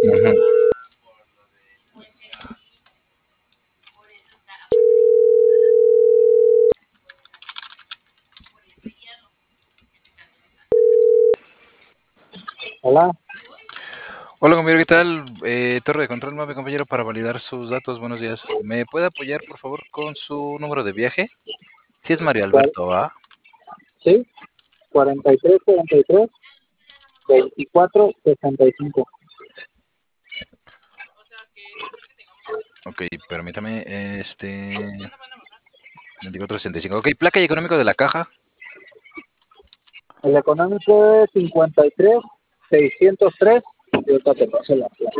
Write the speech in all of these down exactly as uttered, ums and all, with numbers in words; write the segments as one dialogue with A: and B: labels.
A: Ujú.
B: Hola.
A: Hola, compañero, ¿qué tal? Eh, Torre de Control nueve, compañero, para validar sus datos. Buenos días. ¿Me puede apoyar, por favor, con su número de viaje? Si es Mario
B: ¿Cuál?
A: Alberto, ¿ah?
B: Sí, cuarenta y tres, cuarenta y tres, veinticuatro, sesenta y cinco.
A: Ok, permítame, este... veinticuatro sesenta y cinco. Ok, placa y económico de la caja.
B: El económico es cincuenta y tres, seiscientos tres. Y ahorita te paso la placa.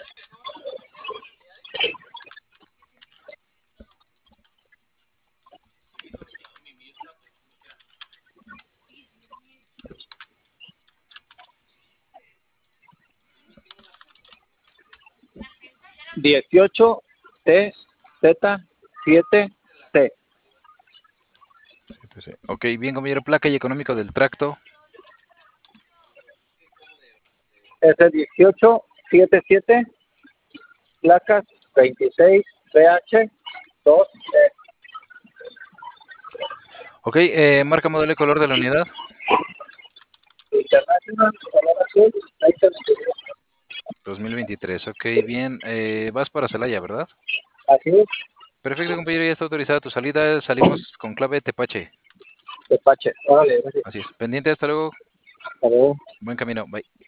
B: dieciocho T Z siete C.
A: Sí, sí. Ok, bien, compañero, placa y económico del tracto.
B: S dieciocho setenta y siete, placas veintiséis B H dos E.
A: Ok, eh, marca, modelo y color de la unidad.
B: International, color azul, veinte veintidós.
A: dos mil veintitrés. Ok, bien. Eh, vas para Celaya, ¿verdad?
B: Así es,
A: Perfecto, compañero, ya está autorizada tu salida. Salimos con clave Tepache.
B: despache. Órale, gracias.
A: Así es. Pendiente, hasta luego.
B: Hasta luego.
A: Buen camino. Bye.